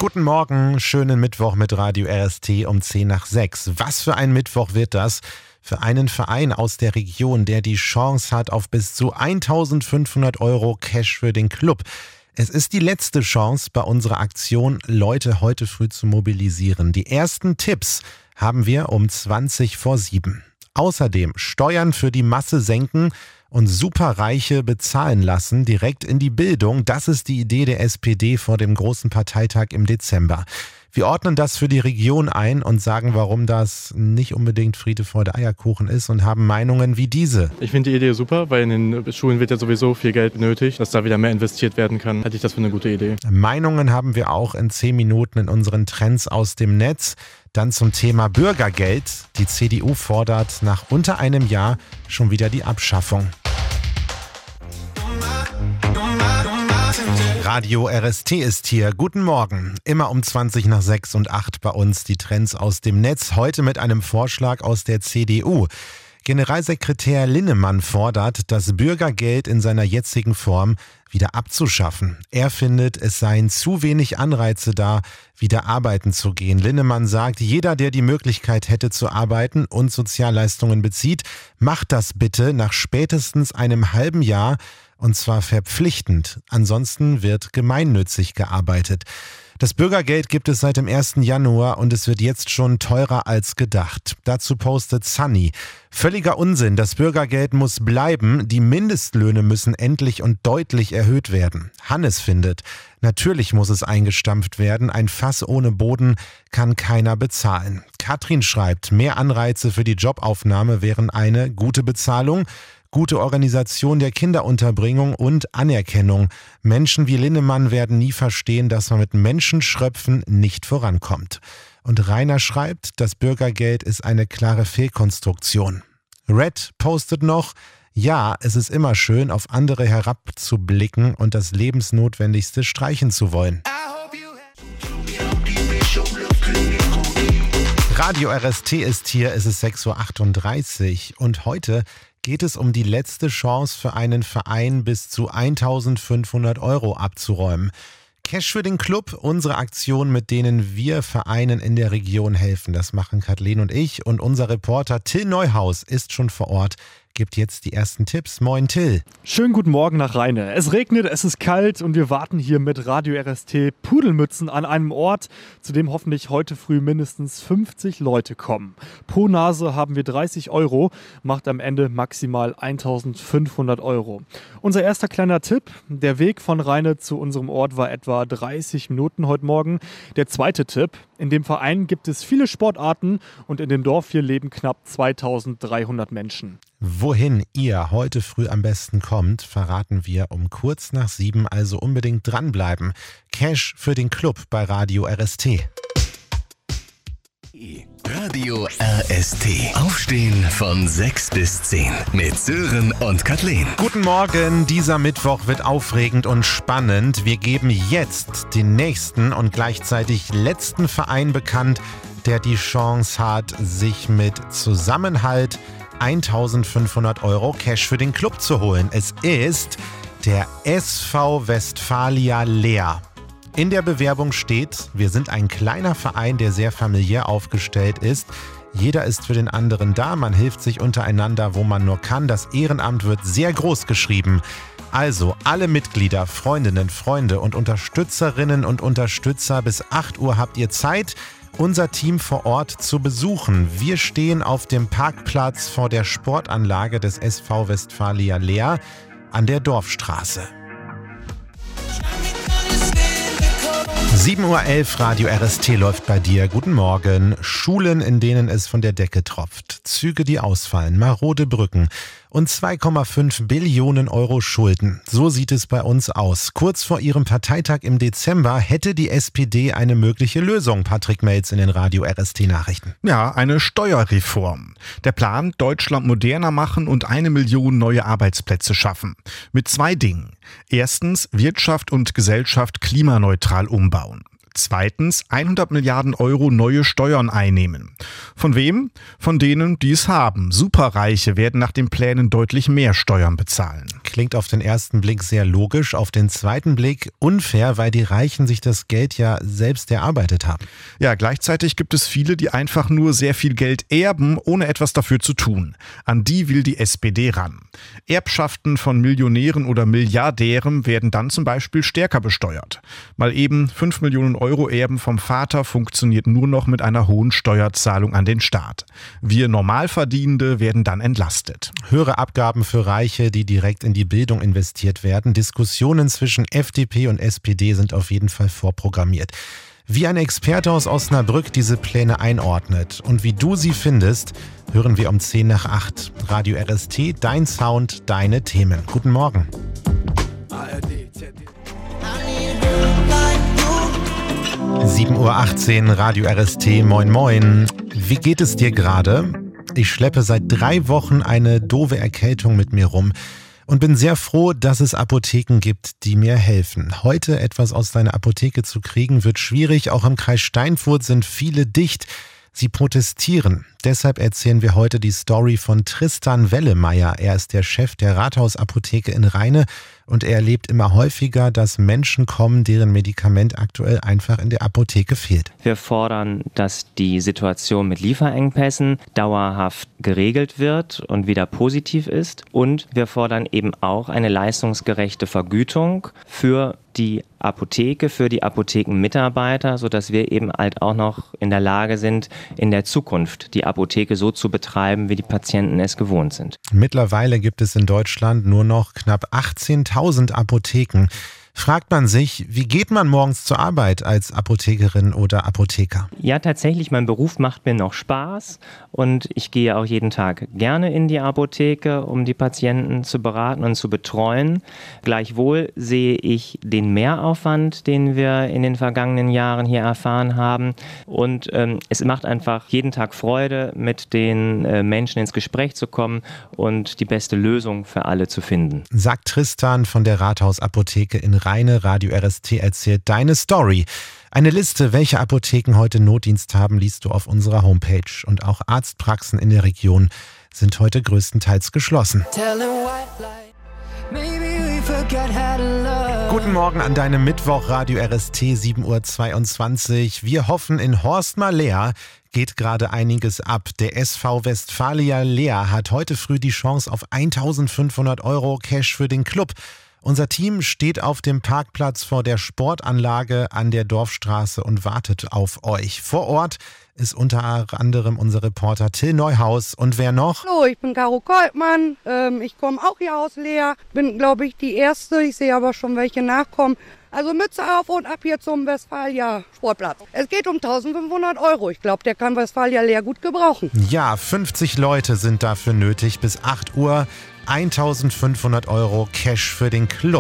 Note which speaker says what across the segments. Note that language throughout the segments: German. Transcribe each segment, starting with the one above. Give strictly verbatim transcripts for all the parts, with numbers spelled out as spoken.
Speaker 1: Guten Morgen, schönen Mittwoch mit Radio R S T um zehn nach sechs. Was für ein Mittwoch wird das für einen Verein aus der Region, der die Chance hat auf bis zu eintausendfünfhundert Euro Cash für den Club. Es ist die letzte Chance bei unserer Aktion, Leute heute früh zu mobilisieren. Die ersten Tipps haben wir um zwanzig vor sieben. Außerdem Steuern für die Masse senken und Superreiche bezahlen lassen, direkt in die Bildung. Das ist die Idee der S P D vor dem großen Parteitag im Dezember. Wir ordnen das für die Region ein und sagen, warum das nicht unbedingt Friede, Freude, Eierkuchen ist und haben Meinungen wie diese.
Speaker 2: Ich finde die Idee super, weil in den Schulen wird ja sowieso viel Geld benötigt, dass da wieder mehr investiert werden kann. Halte ich das für eine gute Idee.
Speaker 1: Meinungen haben wir auch in zehn Minuten in unseren Trends aus dem Netz. Dann zum Thema Bürgergeld. Die C D U fordert nach unter einem Jahr schon wieder die Abschaffung. Radio R S T ist hier. Guten Morgen. Immer um zwanzig nach sechs und acht bei uns die Trends aus dem Netz. Heute mit einem Vorschlag aus der C D U. Generalsekretär Linnemann fordert, das Bürgergeld in seiner jetzigen Form wieder abzuschaffen. Er findet, es seien zu wenig Anreize da, wieder arbeiten zu gehen. Linnemann sagt, jeder, der die Möglichkeit hätte zu arbeiten und Sozialleistungen bezieht, macht das bitte nach spätestens einem halben Jahr, und zwar verpflichtend. Ansonsten wird gemeinnützig gearbeitet. Das Bürgergeld gibt es seit dem ersten Januar und es wird jetzt schon teurer als gedacht. Dazu postet Sunny: Völliger Unsinn, das Bürgergeld muss bleiben, die Mindestlöhne müssen endlich und deutlich erhöht werden. Hannes findet, natürlich muss es eingestampft werden, ein Fass ohne Boden kann keiner bezahlen. Katrin schreibt, mehr Anreize für die Jobaufnahme wären eine gute Bezahlung, gute Organisation der Kinderunterbringung und Anerkennung. Menschen wie Linnemann werden nie verstehen, dass man mit Menschenschröpfen nicht vorankommt. Und Rainer schreibt, das Bürgergeld ist eine klare Fehlkonstruktion. Red postet noch, ja, es ist immer schön, auf andere herabzublicken und das Lebensnotwendigste streichen zu wollen. Radio R S T ist hier, es ist sechs Uhr achtunddreißig und heute geht es um die letzte Chance für einen Verein bis zu eintausendfünfhundert Euro abzuräumen. Cash für den Club, unsere Aktion, mit denen wir Vereinen in der Region helfen. Das machen Kathleen und ich und unser Reporter Till Neuhaus ist schon vor Ort, gibt jetzt die ersten Tipps. Moin Till.
Speaker 3: Schönen guten Morgen nach Rheine. Es regnet, es ist kalt und wir warten hier mit Radio R S T Pudelmützen an einem Ort, zu dem hoffentlich heute früh mindestens fünfzig Leute kommen. Pro Nase haben wir dreißig Euro, macht am Ende maximal eintausendfünfhundert Euro. Unser erster kleiner Tipp: Der Weg von Rheine zu unserem Ort war etwa dreißig Minuten heute Morgen. Der zweite Tipp: In dem Verein gibt es viele Sportarten und in dem Dorf hier leben knapp zweitausenddreihundert Menschen.
Speaker 1: Wohin ihr heute früh am besten kommt, verraten wir um kurz nach sieben, also unbedingt dranbleiben. Cash für den Club bei Radio R S T.
Speaker 4: Radio R S T. Aufstehen von sechs bis zehn mit Sören und Kathleen.
Speaker 1: Guten Morgen, dieser Mittwoch wird aufregend und spannend. Wir geben jetzt den nächsten und gleichzeitig letzten Verein bekannt, der die Chance hat, sich mit Zusammenhalt eintausendfünfhundert Euro Cash für den Club zu holen. Es ist der S V Westfalia Leer. In der Bewerbung steht, wir sind ein kleiner Verein, der sehr familiär aufgestellt ist. Jeder ist für den anderen da, man hilft sich untereinander, wo man nur kann. Das Ehrenamt wird sehr groß geschrieben. Also alle Mitglieder, Freundinnen, Freunde und Unterstützerinnen und Unterstützer, bis acht Uhr habt ihr Zeit, unser Team vor Ort zu besuchen. Wir stehen auf dem Parkplatz vor der Sportanlage des S V Westfalia Leer an der Dorfstraße. sieben Uhr elf, Radio R S T läuft bei dir. Guten Morgen. Schulen, in denen es von der Decke tropft. Züge, die ausfallen. Marode Brücken. Und zwei Komma fünf Billionen Euro Schulden. So sieht es bei uns aus. Kurz vor ihrem Parteitag im Dezember hätte die S P D eine mögliche Lösung. Patrick Melz in den Radio R S T-Nachrichten.
Speaker 5: Ja, eine Steuerreform. Der Plan: Deutschland moderner machen und eine Million neue Arbeitsplätze schaffen. Mit zwei Dingen. Erstens, Wirtschaft und Gesellschaft klimaneutral umbauen. Zweitens, hundert Milliarden Euro neue Steuern einnehmen. Von wem? Von denen, die es haben. Superreiche werden nach den Plänen deutlich mehr Steuern bezahlen.
Speaker 1: Klingt auf den ersten Blick sehr logisch, auf den zweiten Blick unfair, weil die Reichen sich das Geld ja selbst erarbeitet haben.
Speaker 5: Ja, gleichzeitig gibt es viele, die einfach nur sehr viel Geld erben, ohne etwas dafür zu tun. An die will die S P D ran. Erbschaften von Millionären oder Milliardären werden dann zum Beispiel stärker besteuert. Mal eben fünf Millionen Euro Erben vom Vater funktioniert nur noch mit einer hohen Steuerzahlung an den Staat. Wir Normalverdienende werden dann entlastet.
Speaker 1: Höhere Abgaben für Reiche, die direkt in die Bildung investiert werden. Diskussionen zwischen F D P und S P D sind auf jeden Fall vorprogrammiert. Wie ein Experte aus Osnabrück diese Pläne einordnet und wie du sie findest, hören wir um zehn nach acht. Radio R S T, dein Sound, deine Themen. Guten Morgen. sieben Uhr achtzehn, Radio R S T, moin moin. Wie geht es dir gerade? Ich schleppe seit drei Wochen eine doofe Erkältung mit mir rum und bin sehr froh, dass es Apotheken gibt, die mir helfen. Heute etwas aus deiner Apotheke zu kriegen, wird schwierig. Auch im Kreis Steinfurt sind viele dicht. Sie protestieren. Deshalb erzählen wir heute die Story von Tristan Wellemeyer. Er ist der Chef der Rathausapotheke in Rheine und er erlebt immer häufiger, dass Menschen kommen, deren Medikament aktuell einfach in der Apotheke fehlt.
Speaker 6: Wir fordern, dass die Situation mit Lieferengpässen dauerhaft geregelt wird und wieder positiv ist. Und wir fordern eben auch eine leistungsgerechte Vergütung für die Apotheke, für die Apothekenmitarbeiter, sodass wir eben halt auch noch in der Lage sind, in der Zukunft die Apotheke so zu betreiben, wie die Patienten es gewohnt sind.
Speaker 1: Mittlerweile gibt es in Deutschland nur noch knapp achtzehntausend Apotheken. Fragt man sich, wie geht man morgens zur Arbeit als Apothekerin oder Apotheker?
Speaker 6: Ja, tatsächlich, mein Beruf macht mir noch Spaß und ich gehe auch jeden Tag gerne in die Apotheke, um die Patienten zu beraten und zu betreuen. Gleichwohl sehe ich den Mehraufwand, den wir in den vergangenen Jahren hier erfahren haben und ähm, es macht einfach jeden Tag Freude, mit den äh, Menschen ins Gespräch zu kommen und die beste Lösung für alle zu finden.
Speaker 1: Sagt Tristan von der Rathausapotheke in Rheine. Radio R S T erzählt deine Story. Eine Liste, welche Apotheken heute Notdienst haben, liest du auf unserer Homepage. Und auch Arztpraxen in der Region sind heute größtenteils geschlossen. Guten Morgen an deinem Mittwoch, Radio R S T, sieben Uhr zweiundzwanzig. Wir hoffen, in Horstmar-Leer geht gerade einiges ab. Der S V Westfalia Leer hat heute früh die Chance auf eintausendfünfhundert Euro Cash für den Club. Unser Team steht auf dem Parkplatz vor der Sportanlage an der Dorfstraße und wartet auf euch. Vor Ort ist unter anderem unser Reporter Till Neuhaus. Und wer noch?
Speaker 7: Hallo, ich bin Caro Koltmann. Ähm, ich komme auch hier aus Leer. Bin, glaube ich, die Erste. Ich sehe aber schon welche nachkommen. Also Mütze auf und ab hier zum Westfalia Sportplatz. Es geht um eintausendfünfhundert Euro. Ich glaube, der kann Westfalia Leer gut gebrauchen.
Speaker 1: Ja, fünfzig Leute sind dafür nötig. Bis acht Uhr eintausendfünfhundert Euro Cash für den Club.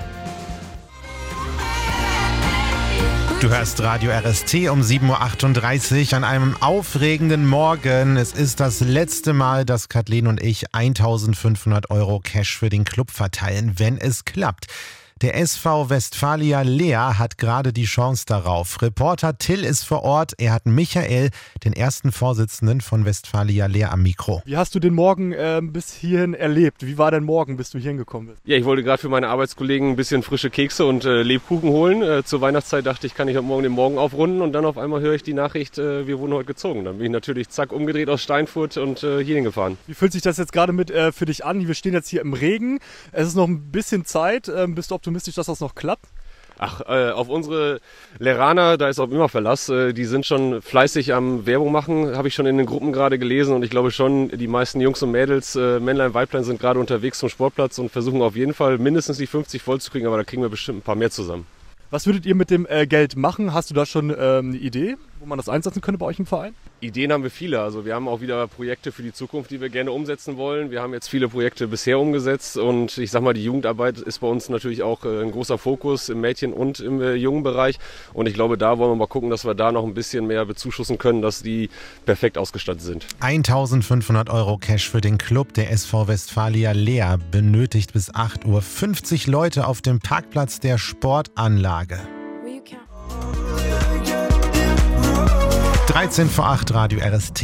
Speaker 1: Du hörst Radio R S T um sieben Uhr achtunddreißig an einem aufregenden Morgen. Es ist das letzte Mal, dass Kathleen und ich eintausendfünfhundert Euro Cash für den Club verteilen, wenn es klappt. Der S V Westfalia Leer hat gerade die Chance darauf. Reporter Till ist vor Ort. Er hat Michael, den ersten Vorsitzenden von Westfalia Leer, am Mikro.
Speaker 3: Wie hast du den Morgen äh, bis hierhin erlebt? Wie war dein Morgen, bis du hierhin gekommen bist?
Speaker 8: Ja, ich wollte gerade für meine Arbeitskollegen ein bisschen frische Kekse und äh, Lebkuchen holen. Äh, zur Weihnachtszeit dachte ich, kann ich heute Morgen den Morgen aufrunden und dann auf einmal höre ich die Nachricht, äh, wir wurden heute gezogen. Dann bin ich natürlich zack umgedreht aus Steinfurt und äh, hierhin gefahren.
Speaker 3: Wie fühlt sich das jetzt gerade mit äh, für dich an? Wir stehen jetzt hier im Regen. Es ist noch ein bisschen Zeit. Ähm, bist du optimistisch, dass das noch klappt?
Speaker 8: Ach, äh, auf unsere Leraner, da ist auch immer Verlass. Äh, die sind schon fleißig am Werbung machen, habe ich schon in den Gruppen gerade gelesen. Und ich glaube schon, die meisten Jungs und Mädels, äh, Männlein, Weiblein, sind gerade unterwegs zum Sportplatz und versuchen auf jeden Fall mindestens die fünfzig voll zu kriegen. Aber da kriegen wir bestimmt ein paar mehr zusammen.
Speaker 3: Was würdet ihr mit dem äh, Geld machen? Hast du da schon ähm, eine Idee, wo man das einsetzen könnte bei euch im Verein?
Speaker 8: Ideen haben wir viele. Also wir haben auch wieder Projekte für die Zukunft, die wir gerne umsetzen wollen. Wir haben jetzt viele Projekte bisher umgesetzt und ich sag mal, die Jugendarbeit ist bei uns natürlich auch äh, ein großer Fokus im Mädchen- und im äh, Jungenbereich. Und ich glaube, da wollen wir mal gucken, dass wir da noch ein bisschen mehr bezuschussen können, dass die perfekt ausgestattet sind.
Speaker 1: eintausendfünfhundert Euro Cash für den Club. Der S V Westfalia Leer benötigt bis acht Uhr fünfzig Leute auf dem Parkplatz der Sportanlage. dreizehn vor acht, Radio R S T.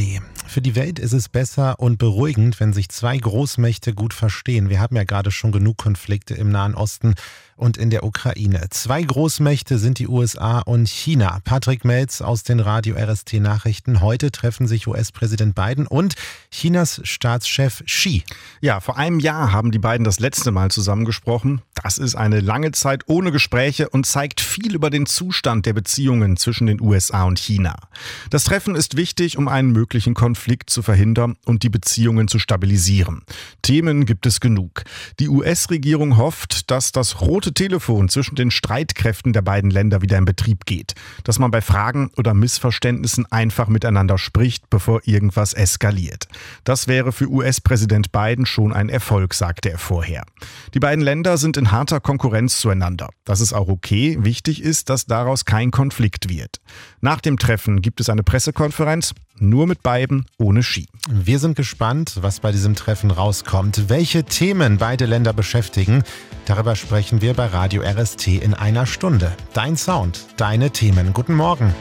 Speaker 1: Für die Welt ist es besser und beruhigend, wenn sich zwei Großmächte gut verstehen. Wir haben ja gerade schon genug Konflikte im Nahen Osten und in der Ukraine. Zwei Großmächte sind die U S A und China. Patrick Melz aus den Radio R S T Nachrichten. Heute treffen sich U S-Präsident Biden und Chinas Staatschef Xi.
Speaker 5: Ja, vor einem Jahr haben die beiden das letzte Mal zusammengesprochen. Das ist eine lange Zeit ohne Gespräche und zeigt viel über den Zustand der Beziehungen zwischen den U S A und China. Das Treffen ist wichtig, um einen möglichen Konflikt zu verhindern und die Beziehungen zu stabilisieren. Themen gibt es genug. Die U S-Regierung hofft, dass das rote Telefon zwischen den Streitkräften der beiden Länder wieder in Betrieb geht. Dass man bei Fragen oder Missverständnissen einfach miteinander spricht, bevor irgendwas eskaliert. Das wäre für U S-Präsident Biden schon ein Erfolg, sagte er vorher. Die beiden Länder sind in harter Konkurrenz zueinander. Das ist auch okay. Wichtig ist, dass daraus kein Konflikt wird. Nach dem Treffen gibt es eine Pressekonferenz, nur mit Biden, ohne Xi.
Speaker 1: Wir sind gespannt, was bei diesem Treffen rauskommt. Welche Themen beide Länder beschäftigen, darüber sprechen wir bei Radio R S T in einer Stunde. Dein Sound, deine Themen. Guten Morgen.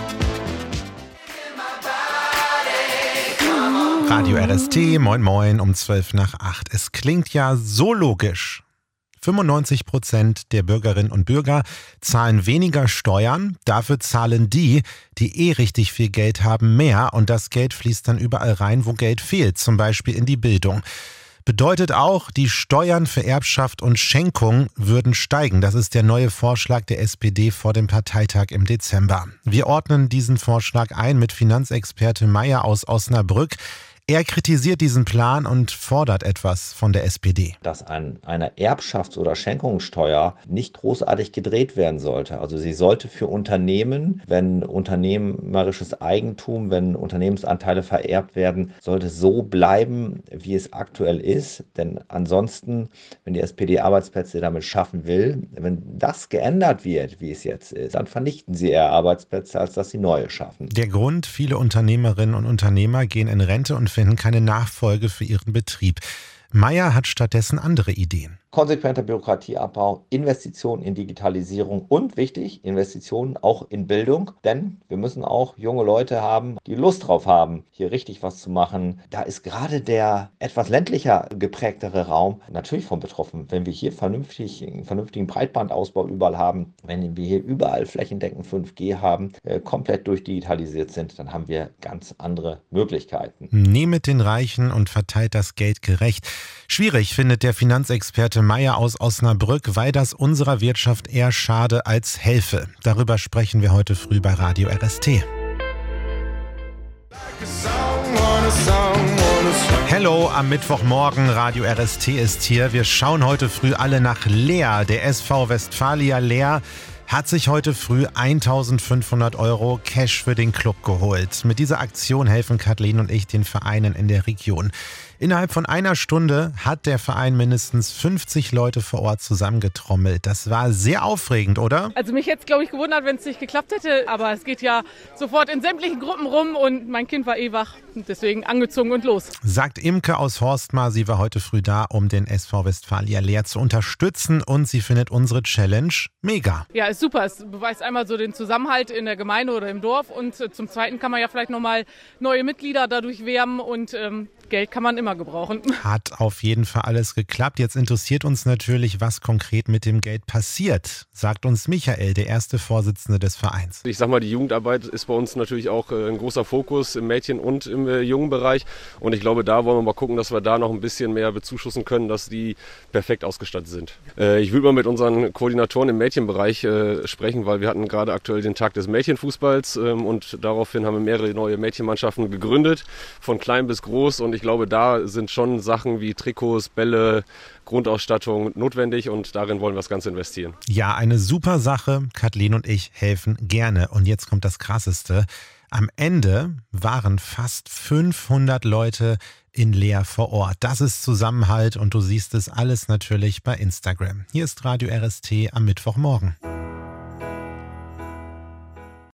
Speaker 1: Radio R S T, moin moin, um zwölf nach acht. Es klingt ja so logisch. fünfundneunzig Prozent der Bürgerinnen und Bürger zahlen weniger Steuern, dafür zahlen die, die eh richtig viel Geld haben, mehr und das Geld fließt dann überall rein, wo Geld fehlt, zum Beispiel in die Bildung. Bedeutet auch, die Steuern für Erbschaft und Schenkung würden steigen. Das ist der neue Vorschlag der S P D vor dem Parteitag im Dezember. Wir ordnen diesen Vorschlag ein mit Finanzexperte Meyer aus Osnabrück. Er kritisiert diesen Plan und fordert etwas von der S P D.
Speaker 9: Dass an einer Erbschafts- oder Schenkungssteuer nicht großartig gedreht werden sollte. Also sie sollte für Unternehmen, wenn unternehmerisches Eigentum, wenn Unternehmensanteile vererbt werden, sollte so bleiben, wie es aktuell ist. Denn ansonsten, wenn die S P D Arbeitsplätze damit schaffen will, wenn das geändert wird, wie es jetzt ist, dann vernichten sie eher Arbeitsplätze, als dass sie neue schaffen.
Speaker 1: Der Grund, viele Unternehmerinnen und Unternehmer gehen in Rente und finden keine Nachfolge für ihren Betrieb. Meyer hat stattdessen andere Ideen.
Speaker 9: Konsequenter Bürokratieabbau, Investitionen in Digitalisierung und, wichtig, Investitionen auch in Bildung. Denn wir müssen auch junge Leute haben, die Lust drauf haben, hier richtig was zu machen. Da ist gerade der etwas ländlicher geprägtere Raum natürlich von betroffen. Wenn wir hier vernünftig, einen vernünftigen Breitbandausbau überall haben, wenn wir hier überall flächendeckend fünf G haben, äh, komplett durchdigitalisiert sind, dann haben wir ganz andere Möglichkeiten.
Speaker 1: Nehmet den Reichen und verteilt das Geld gerecht. Schwierig findet der Finanzexperte Meyer aus Osnabrück, weil das unserer Wirtschaft eher schade als helfe. Darüber sprechen wir heute früh bei Radio R S T. Hello, am Mittwochmorgen, Radio R S T ist hier. Wir schauen heute früh alle nach Leer. Der S V Westfalia Leer hat sich heute früh eintausendfünfhundert Euro Cash für den Club geholt. Mit dieser Aktion helfen Kathleen und ich den Vereinen in der Region. Innerhalb von einer Stunde hat der Verein mindestens fünfzig Leute vor Ort zusammengetrommelt. Das war sehr aufregend, oder?
Speaker 10: Also mich hätte es, glaube ich, gewundert, wenn es nicht geklappt hätte. Aber es geht ja sofort in sämtlichen Gruppen rum und mein Kind war eh wach. Und deswegen angezogen und los.
Speaker 1: Sagt Imke aus Horstmar. Sie war heute früh da, um den S V Westfalia Leer zu unterstützen. Und sie findet unsere Challenge mega.
Speaker 10: Ja, ist super. Es beweist einmal so den Zusammenhalt in der Gemeinde oder im Dorf. Und zum Zweiten kann man ja vielleicht nochmal neue Mitglieder dadurch werben. Und ähm, Geld kann man immer gebrauchen.
Speaker 1: Hat auf jeden Fall alles geklappt. Jetzt interessiert uns natürlich, was konkret mit dem Geld passiert, sagt uns Michael, der erste Vorsitzende des Vereins.
Speaker 8: Ich sag mal, die Jugendarbeit ist bei uns natürlich auch ein großer Fokus im Mädchen- und im jungen Bereich. Und ich glaube, da wollen wir mal gucken, dass wir da noch ein bisschen mehr bezuschussen können, dass die perfekt ausgestattet sind. Ich will mal mit unseren Koordinatoren im Mädchenbereich sprechen, weil wir hatten gerade aktuell den Tag des Mädchenfußballs und daraufhin haben wir mehrere neue Mädchenmannschaften gegründet, von klein bis groß. Und ich glaube, da sind schon Sachen wie Trikots, Bälle, Grundausstattung notwendig und darin wollen wir das Ganze investieren.
Speaker 1: Ja, eine super Sache. Kathleen und ich helfen gerne. Und jetzt kommt das Krasseste. Am Ende waren fast fünfhundert Leute in Leer vor Ort. Das ist Zusammenhalt und du siehst es alles natürlich bei Instagram. Hier ist Radio R S T am Mittwochmorgen.